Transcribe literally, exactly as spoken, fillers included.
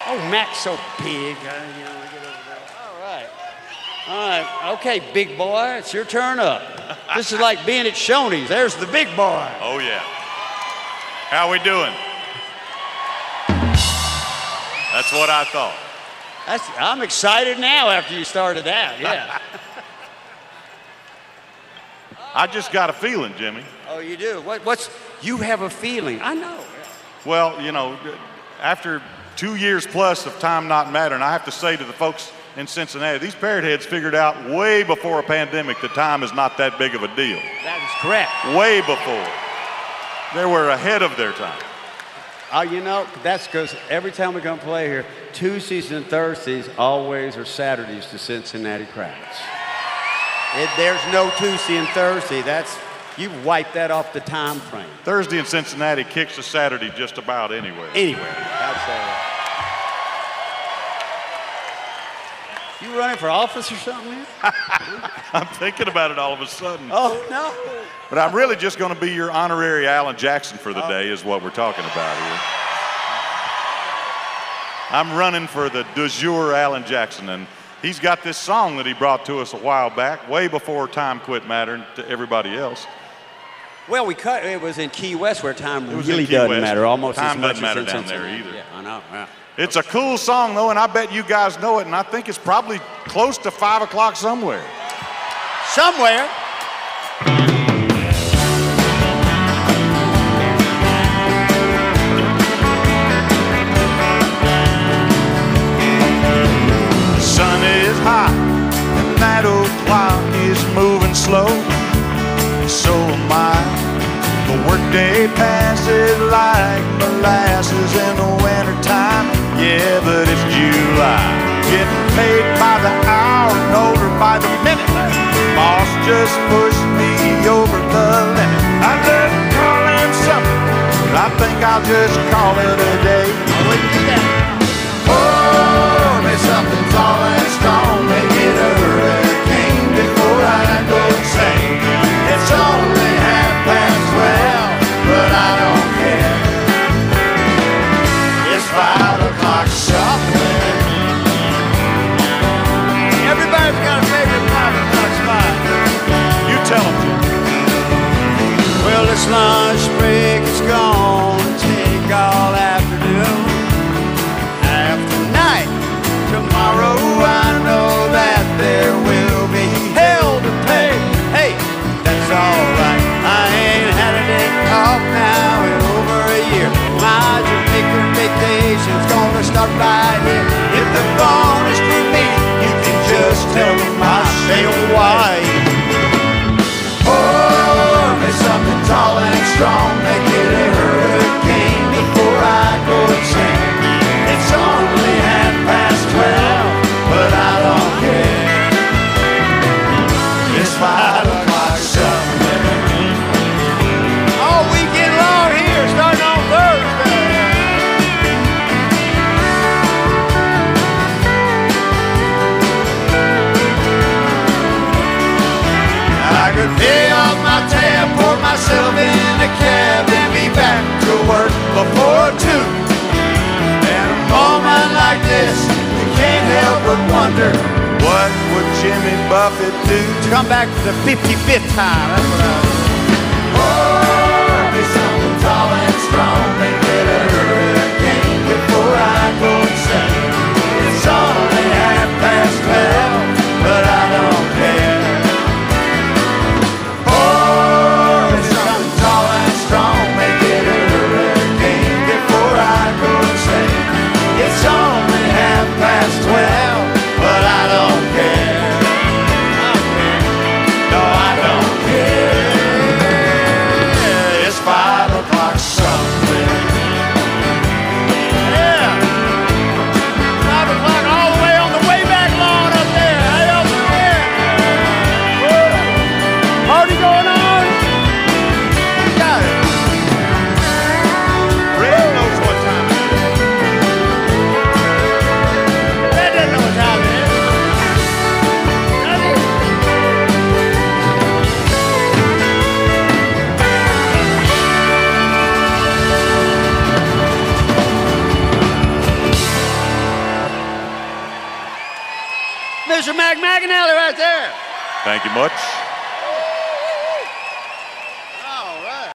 Oh, Mac's so big. Uh, you know, get over there. All right. All right. Okay, big boy, it's your turn up. This is like being at Shoney's. There's the big boy. Oh, yeah. How we doing? That's what I thought. That's, I'm excited now after you started out, yeah. I just got a feeling, Jimmy. Oh, you do? What, what's, you have a feeling. I know. Well, you know, after two years plus of time not mattering, I have to say to the folks in Cincinnati, these parrot heads figured out way before a pandemic that time is not that big of a deal. That is correct. Way before. They were ahead of their time. Oh, you know, that's because every time we come play here, Tuesdays and Thursdays always are Saturdays to Cincinnati crowds. It, there's no Tuesday and Thursday. That's, you wipe that off the time frame. Thursday in Cincinnati kicks a Saturday just about anywhere. Anywhere. That's uh, you running for office or something, man? I'm thinking about it all of a sudden. Oh, no. But I'm really just going to be your honorary Alan Jackson for the oh. day is what we're talking about here. I'm running for the du jour Alan Jackson, and he's got this song that he brought to us a while back, way before time quit mattering to everybody else. Well, we cut. It was in Key West where time it was really doesn't West. matter. Almost time as much doesn't matter as down Cincinnati. there either. Yeah, I know. Yeah. It's a cool song though, and I bet you guys know it. And I think it's probably close to five o'clock somewhere. Somewhere. Sun is hot, and that old clock is moving slow. So am I. The workday passes like molasses in the wintertime. Yeah, but it's July. Getting paid by the hour and older by the minute. Boss just pushed me over the limit. I'd love to call him something, but I think I'll just call it a day. I wouldn't do that. Pour me something tall and strong, make it a hurricane before I go insane. It's only half past twelve, but I don't care. It's five o'clock somewhere. Everybody's got a favorite five o'clock spot. You tell them, Jim. Well, this lunch break is gonna take all afternoon. After night, tomorrow I know that there will be hell to pay. Hey, that's alright. I ain't had a day off now in over a year. My Jamaican vacation's gonna start right here. If the phone is for me, you can just tell them I sail wide. Pour me something tall and strong, make it a hurricane before I go insane. It's only half past twelve, but I don't care. It's five o'clock somewhere. All weekend long here, starting on Thursday. I could pay off my tab, pour myself in a cab, and be back to work before two. And a moment like this, you can't help but wonder, What would Jimmy Buffett do? come back to the fifty-fifth time. That's what I was. Pour me something tall and strong, make it a hurricane before I go insane. It's only half past twelve, but I don't care. Pour me something tall and strong, make it a hurricane before I go insane. It's only half past twelve, but I don't care. No, I don't care. It's five o'clock somewhere. Mister Mac McAnally right there. Thank you much.